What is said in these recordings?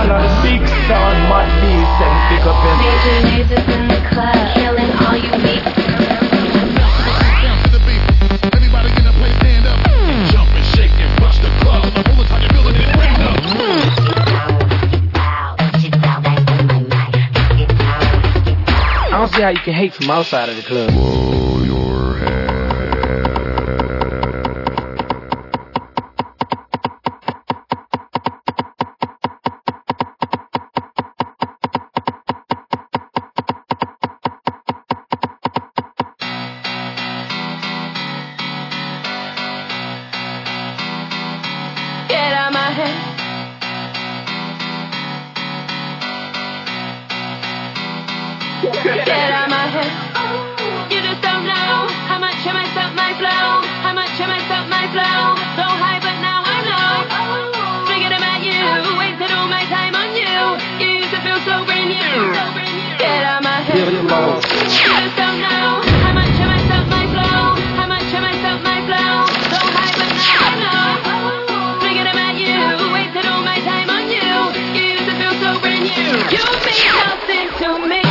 all of the big sound, mad beats and big up in Major lasers in the club, killing all you weak. Everybody in the place stand up and jump and shake and rush the club. All the time you're feeling it, raise up. I don't see how you can hate from outside of the club. Blow your head. Get out my head. Get out my head. You just don't know how much I messed up my flow. How much I messed up my flow. So high, but now I know. Thinking about you, wasted all my time on you. You used to feel so brand new. Get out my head. You just don't know how much I messed up my flow. How much I messed up my flow. So high, but now I know. Thinking about you, wasted all my time on you. You used to feel so brand new. You mean nothing to me.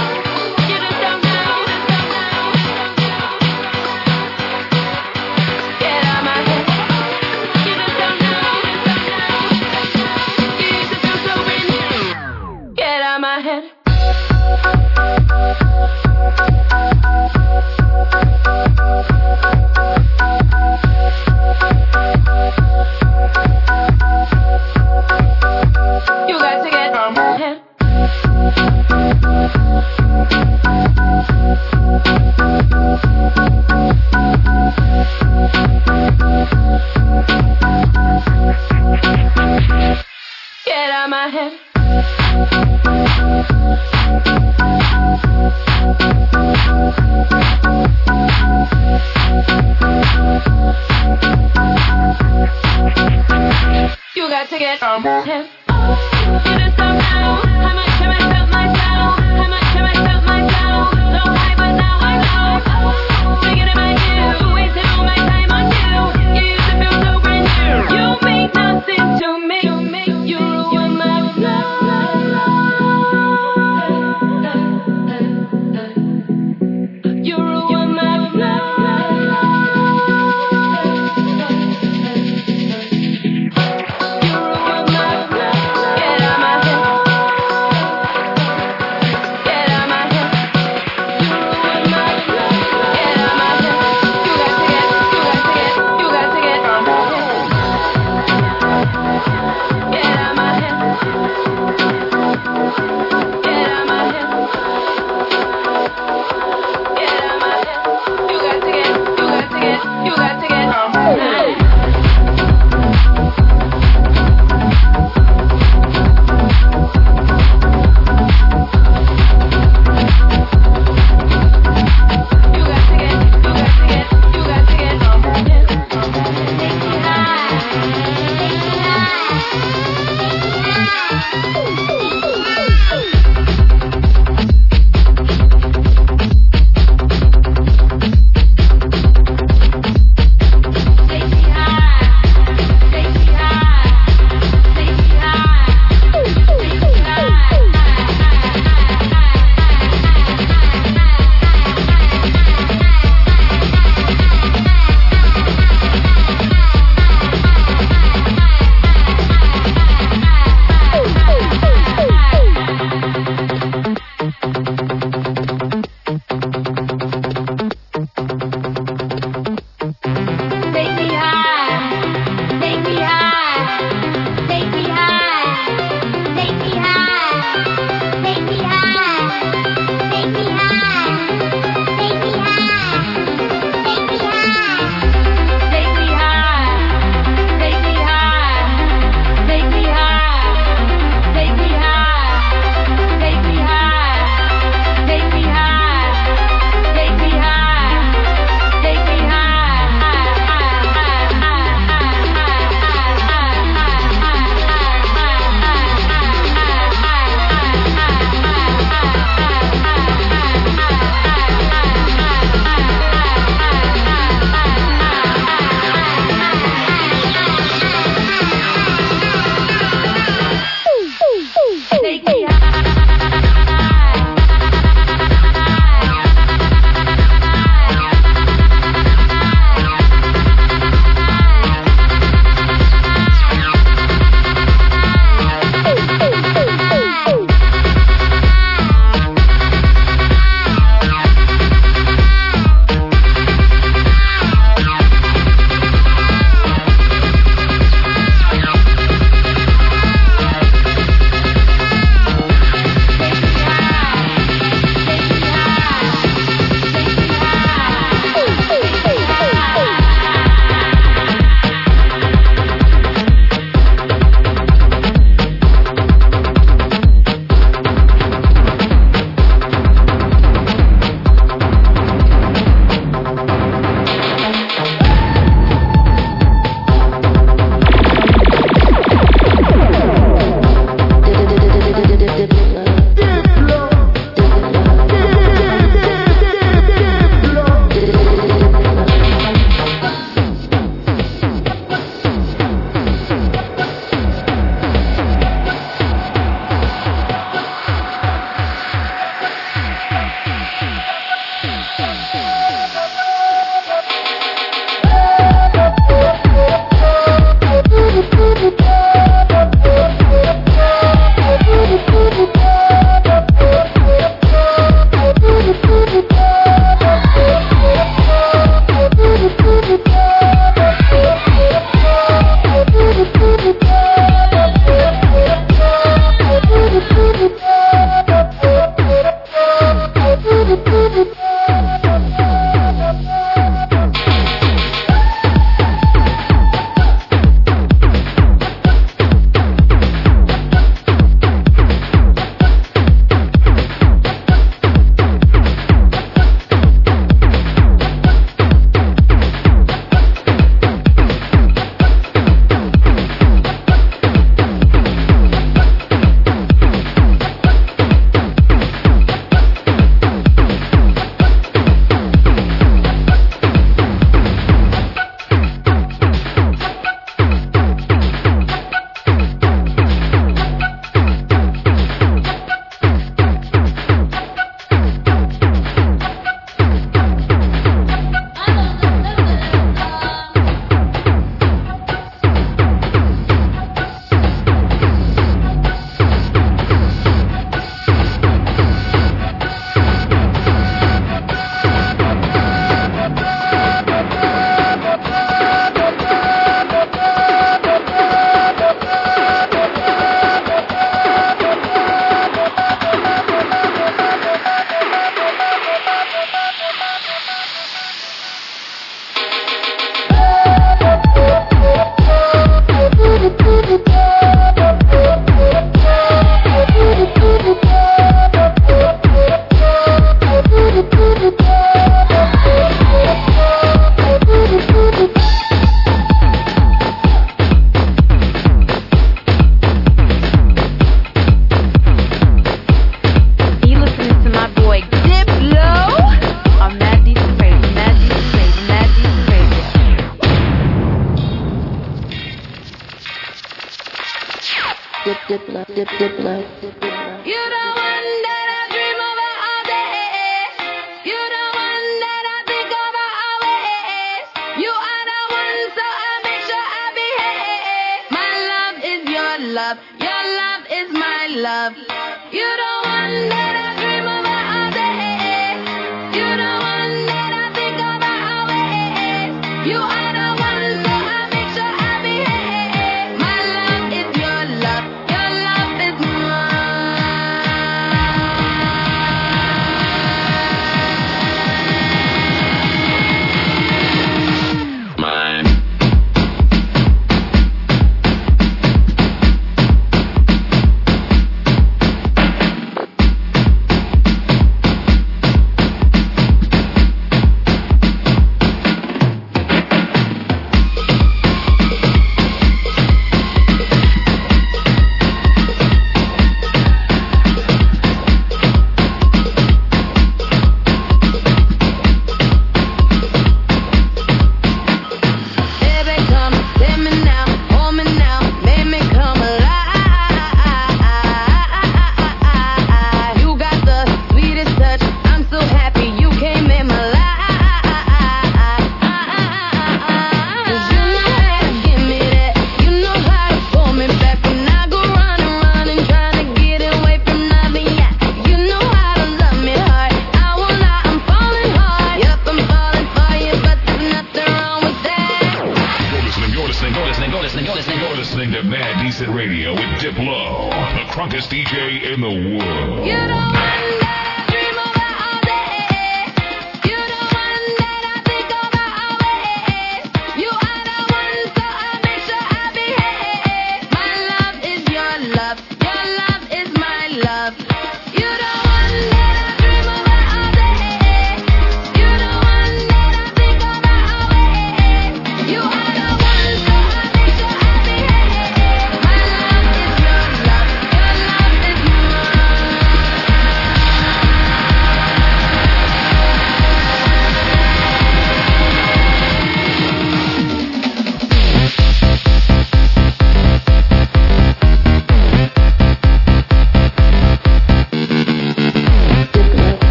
Get out my head. You got to get out my head. You just don't know how much I messed up my flow. How much I messed up my flow. So high, but now I know. Thinking about you, wasting all my time on you. You used to feel so brand new. You mean nothing to me. You ruin my flow. You ruin my flow.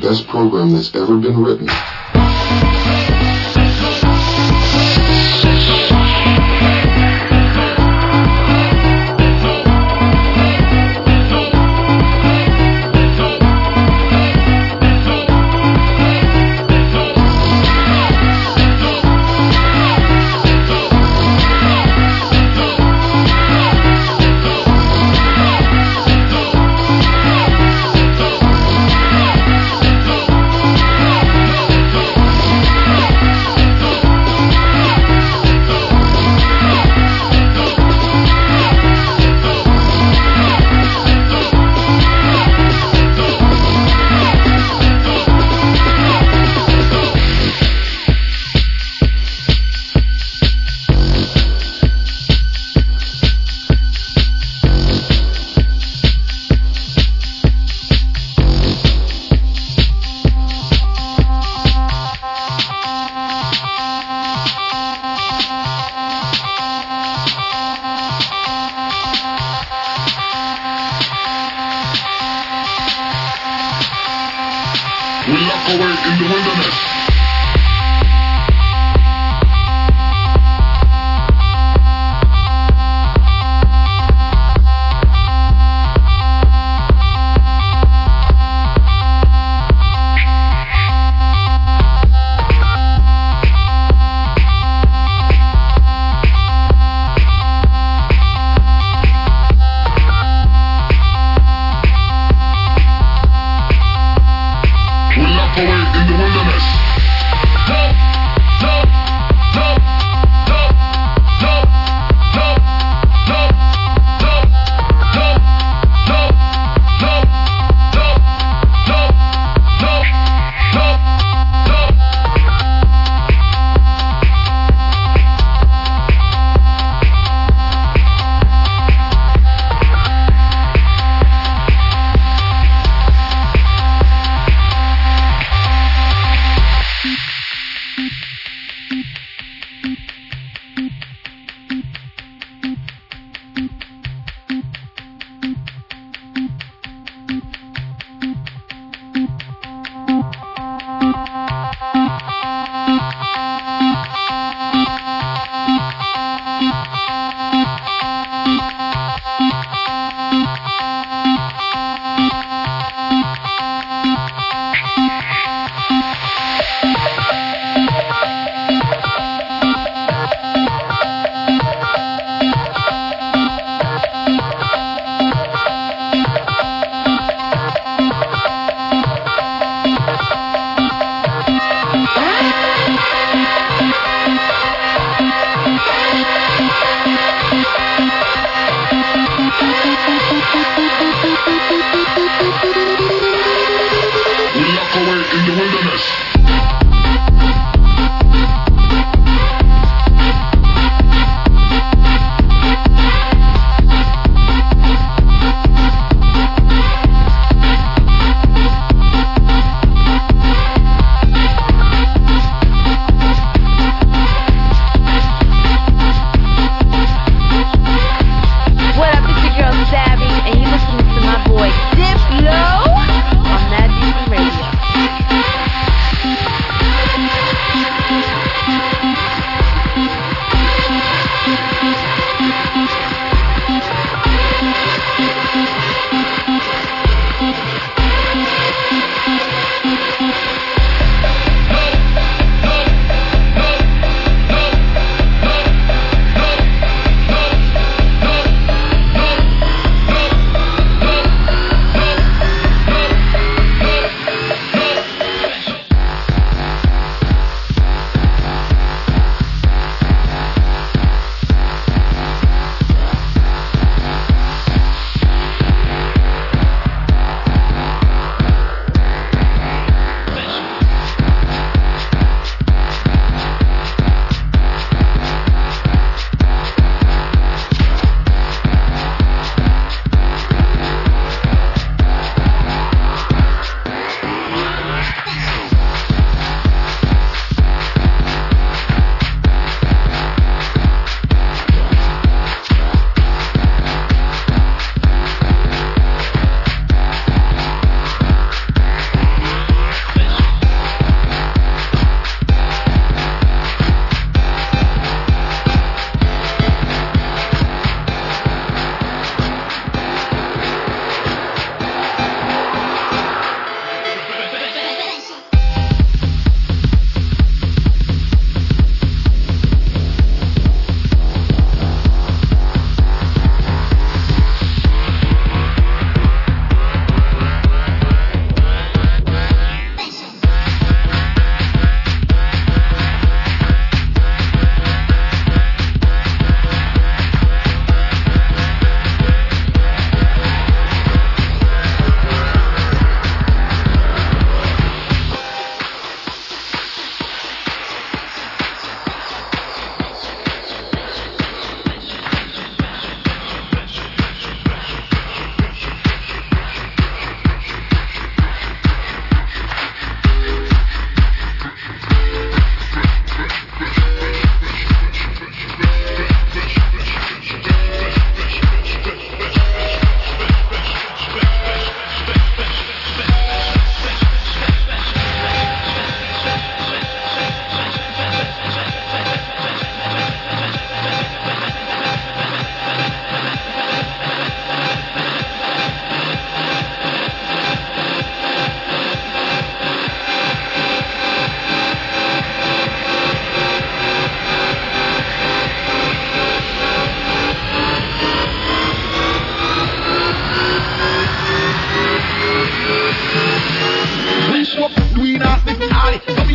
best program that's ever been written.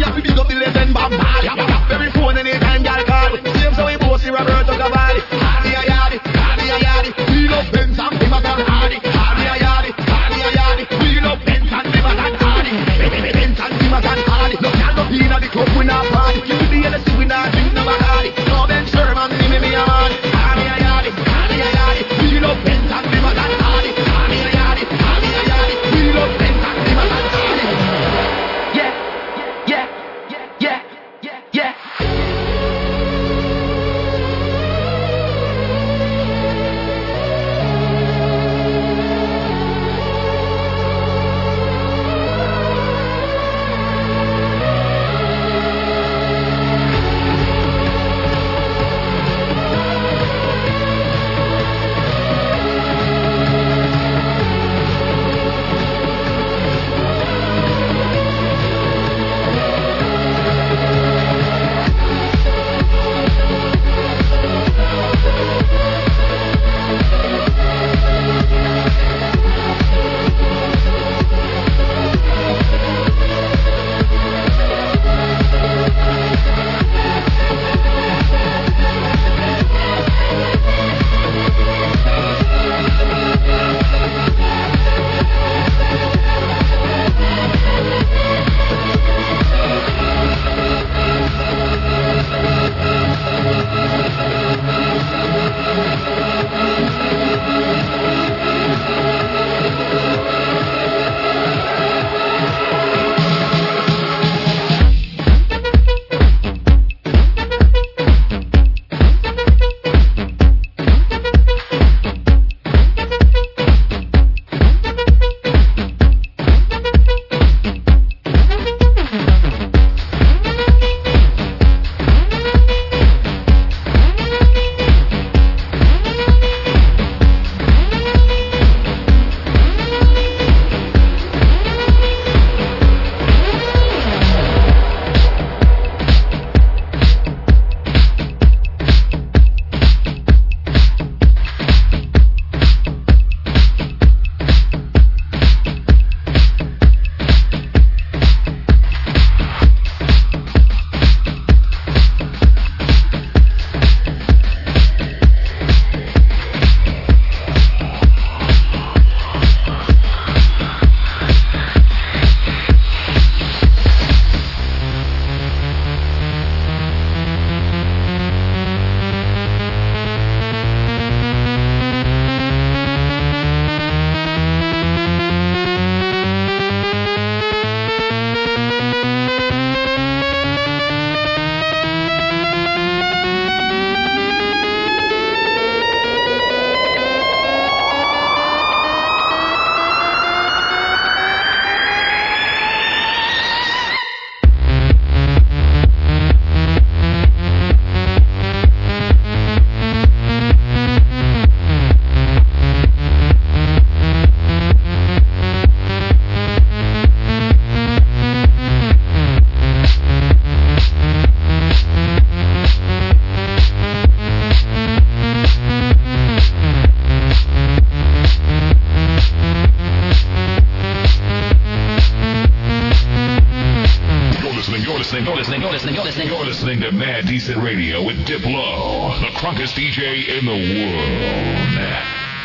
We big up the legend Bob Marley. Every phone anytime y'all call. Same so we both see Roberto Cavalli. Hardy a yardy, hardy a yardy. We love Benz and Timothy Hardy. Hardy a yardy, hardy a yardy. We love Benz and Timothy Hardy. Benz and Timothy Hardy. No y'all no be in the club we not party. Kill the LSD we not drink no Bacardi. No Ben Sherman me a man. Hardy a yardy, hardy a yardy. We love Benz and Timothy Hardy. Hardy a yardy, hardy a yardy. We love Benz and Timothy Hardy. Yeah, yeah, yeah, yeah, yeah. You're listening to Mad Decent Radio with Diplo, the crunkest DJ in the world.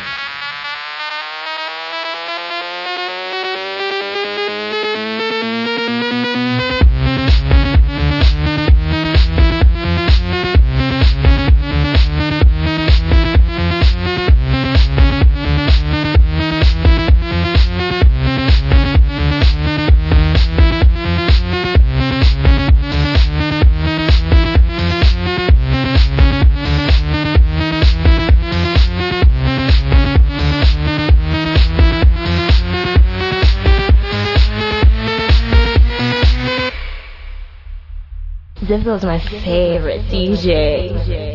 Diplo's my favorite DJ.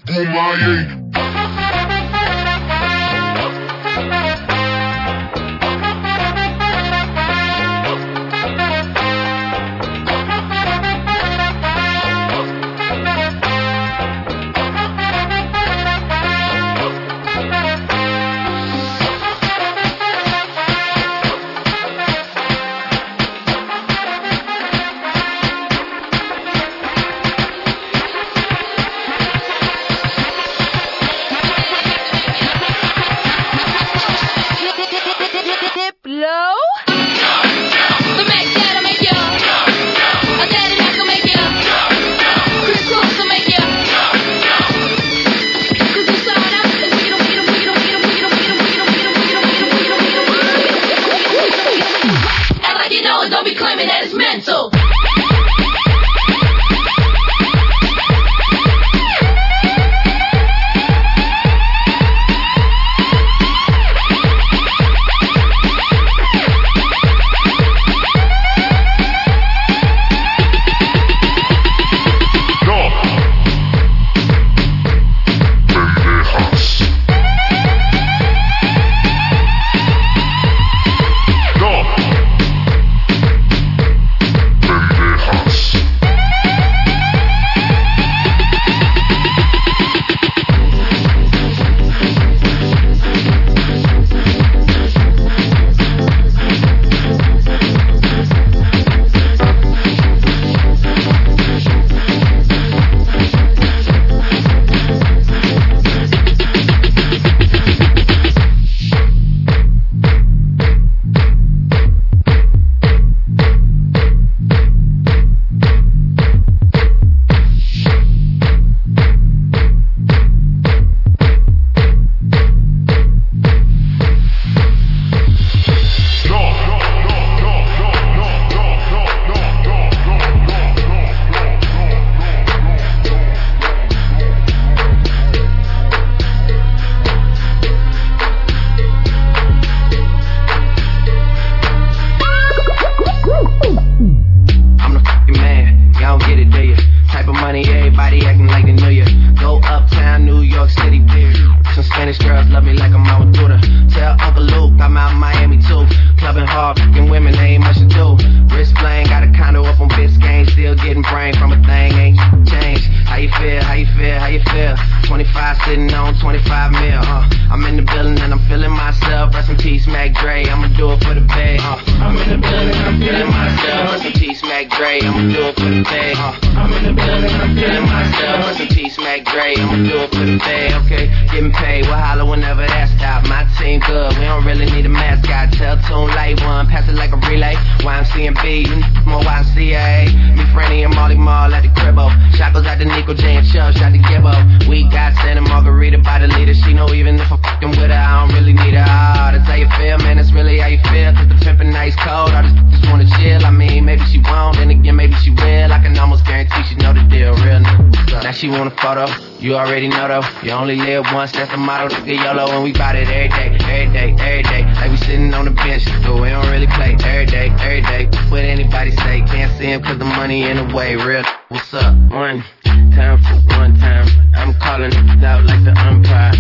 You already know though, you only live once, that's the motto, nigga YOLO, and we bout it every day, every day, every day. Like we sitting on the bench, but we don't really play every day, every day. What anybody say, can't see him cause the money in the way, real. What's up? One time for one time, I'm calling it out like the umpire.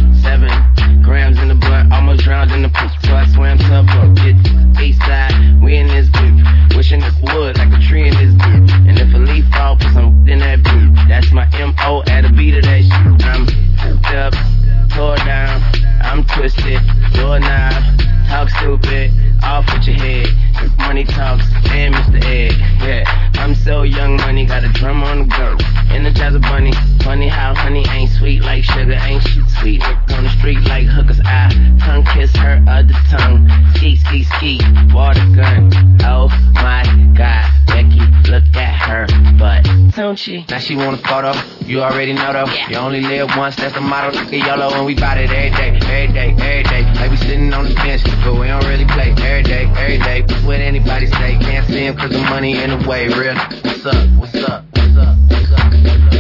7 grams in the blood, almost drowned in the poop, so I swam to a boat, get east side, we in this group, wishing it would like a tree in this group, and if a leaf fall, put some in that group, that's my M.O. at a beat of that shit. I'm hooked up, tore down, I'm twisted, doorknob, talk stupid, off with your head, money talks, and Mr. Ed, yeah, I'm so young money, got a drum on the go, Energizer bunny, funny how honey ain't sweet like sugar, ain't shit sweet, look on the street like hookers, I tongue kiss her other tongue, ski, ski, ski, water gun, oh my god, Becky, look at her butt, don't she? Now she want a photo, you already know though, you only live once, that's the motto, nigga YOLO, and we bout it every day, every day, every day, like we sitting on the bench, but we don't really play every day, every day, what anybody say, can't see him cause the money in the way, real, what's up, what's up, what's up, what's up,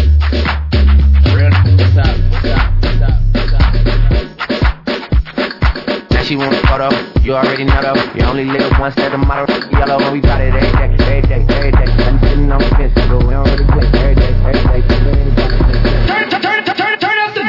real, what's up, what's up, what's up, what's up. Now she want a photo, you already know though, you only live once, that's the motto, YOLO, and we bout it every day, every day, every day, like we sitting on the bench, but we don't really play every day, every day, what anybody say. Turn up the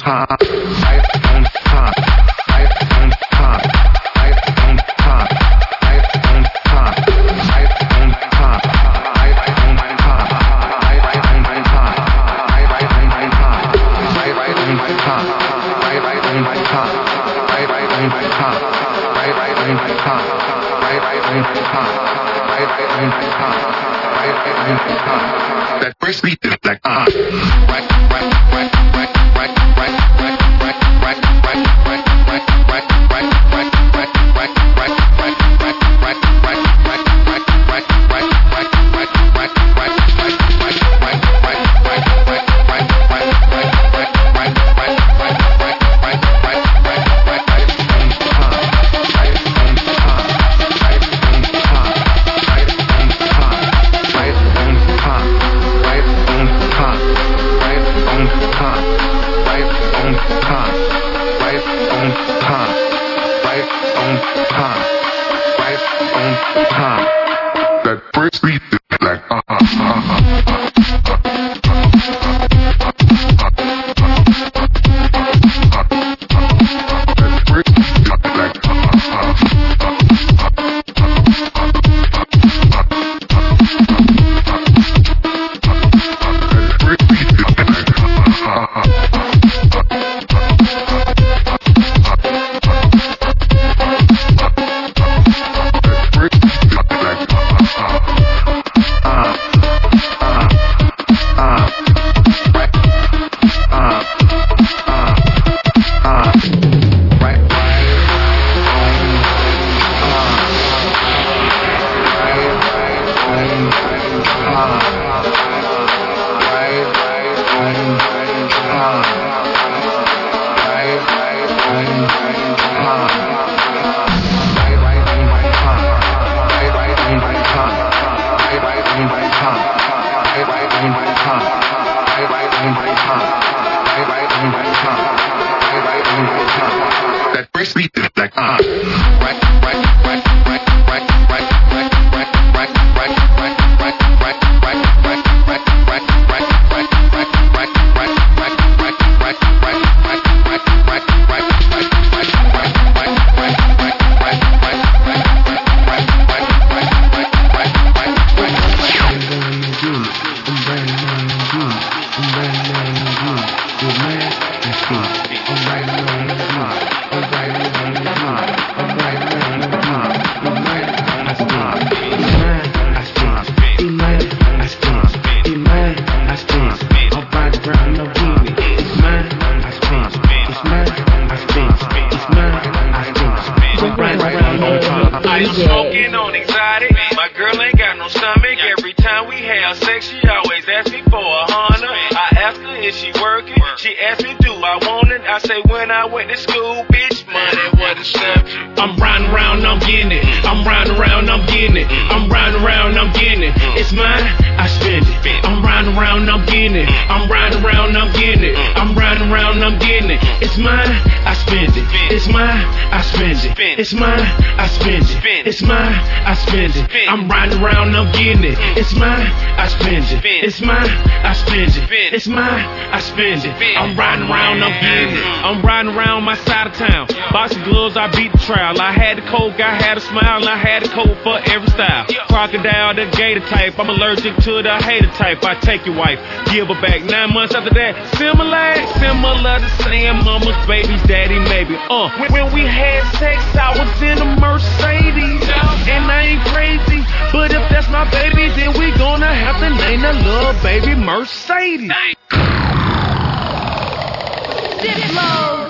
That first beat is like that first beat is like that first beat is like smoking on exotic. My girl ain't got no stomach. Every time we have sex, she always asks me for $100. I ask her, is she working? She asks me, do I want it? I say, when I went to school, bitch, money was the subject. I'm riding around, I'm getting it. I'm riding around, I'm getting it. I'm riding around, I'm getting it. It's mine, I spend it. I'm riding around, I'm getting it. I'm riding around, I'm getting it. I'm riding around, I'm getting it. It's mine, I spend it. It's mine, I spend it. It's mine, I spend it. It's mine, I spend it. I'm riding around, I'm getting it. It's mine, I spend it. It's mine, I spend it. It's mine, I spend it. I'm riding around, I'm getting it. I'm riding around my side of town. Boxing gloves, I beat the trial. I had the coke, I had a smile, and I had a coat for every style. Crocodile, the gator type. I'm allergic to the hater type. I take your wife, give her back. 9 months after that, similar to saying mama's baby's daddy, maybe. When we had sex, I was in a Mercedes, and I ain't crazy, but if that's my baby, then we gonna have to name the little baby Mercedes. Diplo.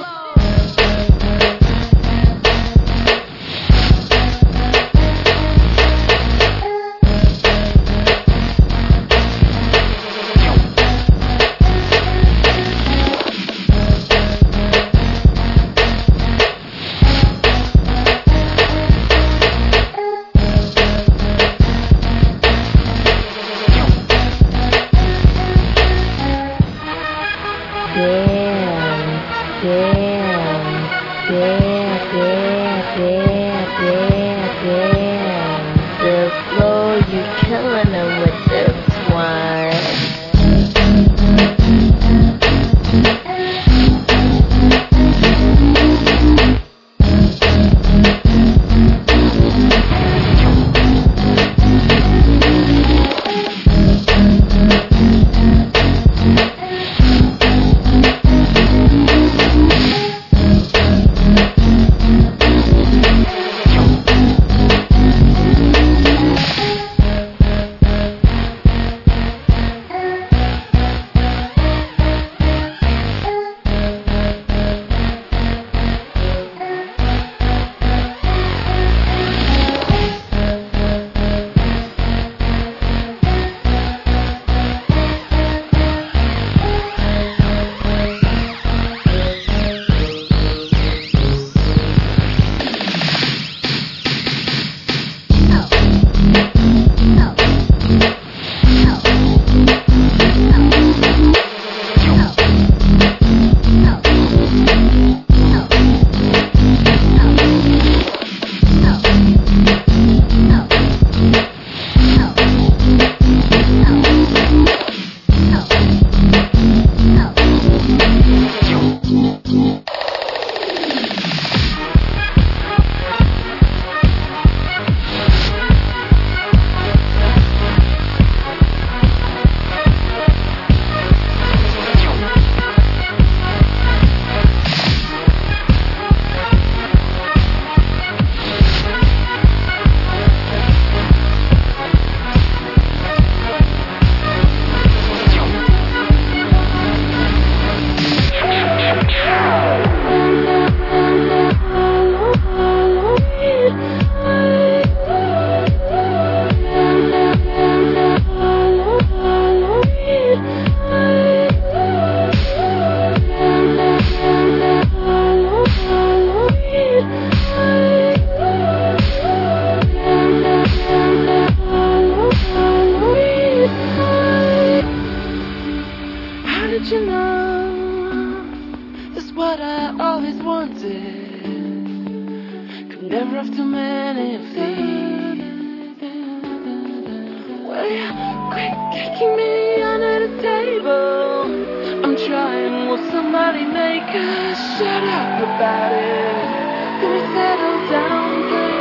of too many things. Will you quit kicking me under the table? I'm trying, will somebody make us shut up about it? Can we settle down, please?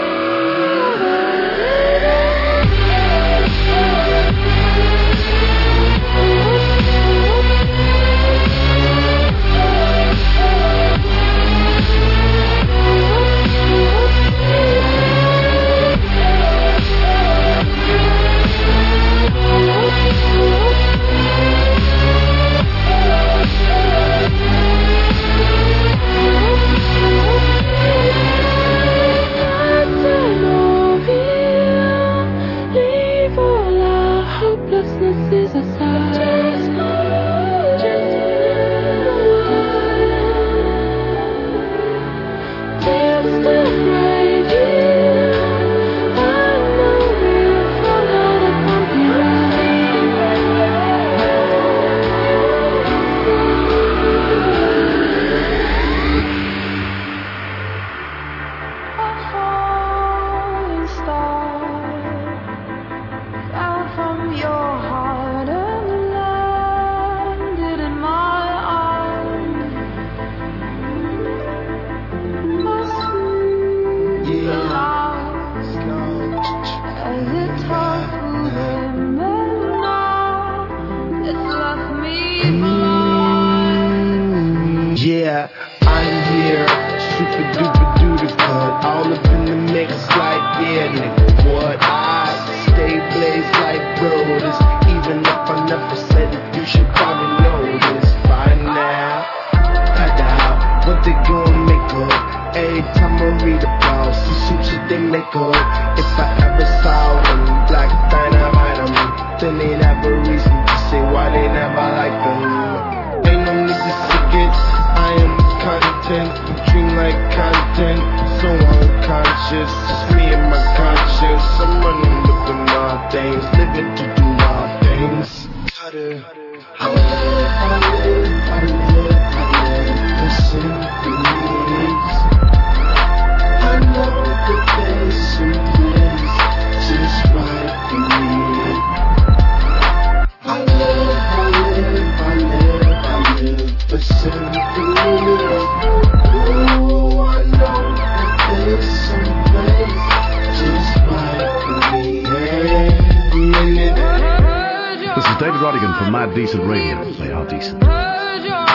Yeah, I'm here, super duper duper cut, all up in the mix like, yeah, nigga, what? I stay blazed like brothers, even if I never said it, you should probably know this by now. Cut out what they gon' make up, every time I read about some suits that they make up. If I ever saw them black dynamite them, then they'd have a reason to say why they never like them. Ain't no need to tickets, I am content, dream like content, so unconscious, it's me and my conscience, I'm running looking all things, living to do all things. Cut it. I live, listen to me. I know that there's some things just right for me. I live, listen to me. Ooh, I know that there's some things just right for me. This is David Rodigan from Mad Decent Radio. They are decent.